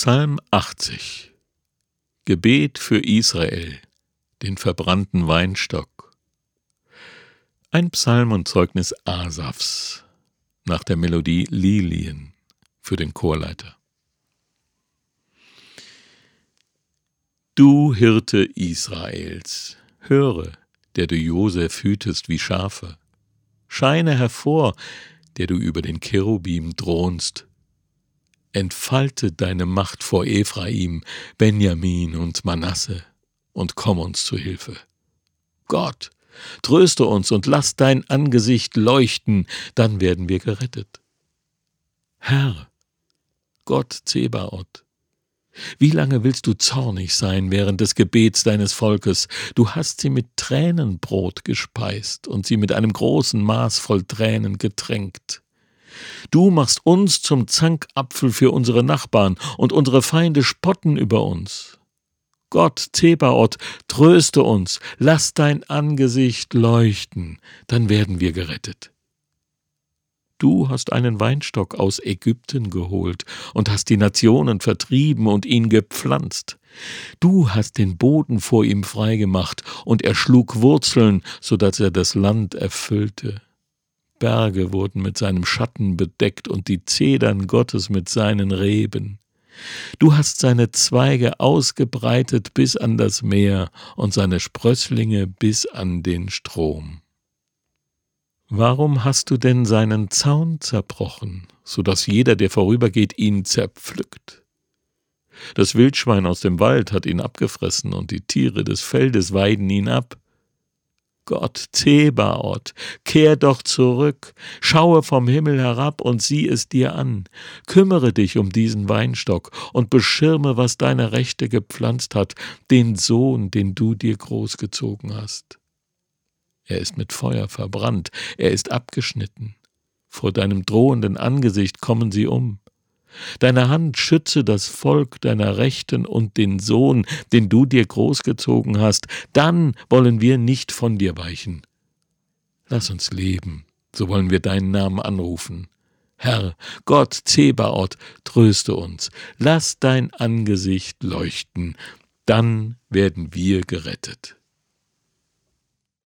Psalm 80. Gebet für Israel, den verbrannten Weinstock. Ein Psalm und Zeugnis Asafs nach der Melodie Lilien für den Chorleiter. Du Hirte Israels, höre, der du Josef hütest wie Schafe. Scheine hervor, der du über den Cherubim thronst. Entfalte deine Macht vor Ephraim, Benjamin und Manasse und komm uns zu Hilfe. Gott, tröste uns und lass dein Angesicht leuchten, dann werden wir gerettet. Herr, Gott Zebaoth, wie lange willst du zornig sein während des Gebets deines Volkes? Du hast sie mit Tränenbrot gespeist und sie mit einem großen Maß voll Tränen getränkt. Du machst uns zum Zankapfel für unsere Nachbarn, und unsere Feinde spotten über uns. Gott Zebaoth, tröste uns, lass dein Angesicht leuchten, dann werden wir gerettet. Du hast einen Weinstock aus Ägypten geholt und hast die Nationen vertrieben und ihn gepflanzt. Du hast den Boden vor ihm freigemacht, und er schlug Wurzeln, so dass er das Land erfüllte. Berge wurden mit seinem Schatten bedeckt und die Zedern Gottes mit seinen Reben. Du hast seine Zweige ausgebreitet bis an das Meer und seine Sprösslinge bis an den Strom. Warum hast du denn seinen Zaun zerbrochen, so dass jeder, der vorübergeht, ihn zerpflückt? Das Wildschwein aus dem Wald hat ihn abgefressen und die Tiere des Feldes weiden ihn ab. Gott Zebaoth, kehr doch zurück, schaue vom Himmel herab und sieh es dir an. Kümmere dich um diesen Weinstock und beschirme, was deine Rechte gepflanzt hat, den Sohn, den du dir großgezogen hast. Er ist mit Feuer verbrannt, er ist abgeschnitten. Vor deinem drohenden Angesicht kommen sie um. Deine Hand schütze das Volk deiner Rechten und den Sohn, den du dir großgezogen hast, dann wollen wir nicht von dir weichen. Lass uns leben, so wollen wir deinen Namen anrufen. Herr, Gott Zebaoth, tröste uns, lass dein Angesicht leuchten, dann werden wir gerettet.